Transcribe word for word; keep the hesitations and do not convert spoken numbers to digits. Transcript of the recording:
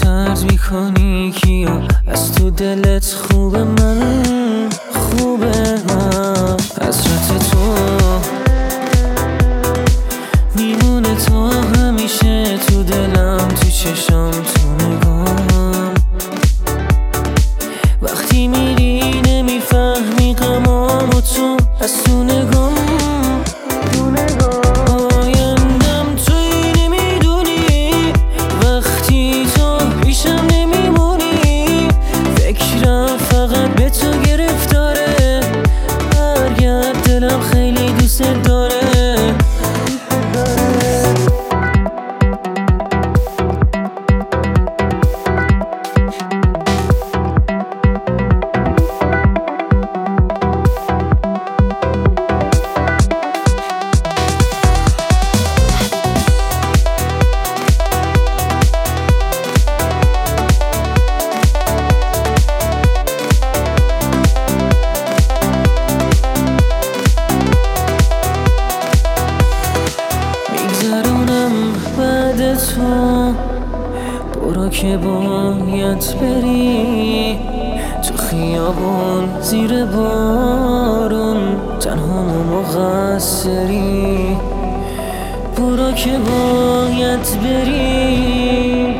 طرد میکنی کیا از تو دلت خوبه من خوبه من حسرت تو میمونه تا همیشه تو دلم تو چشم تو نگام وقتی میری نمیفهمی غمامو تو از تو نگام دلم خیلی دوست داره بعد تو برو که باید بری تو خیابون زیر بارون تنها مقصری برو که باید بری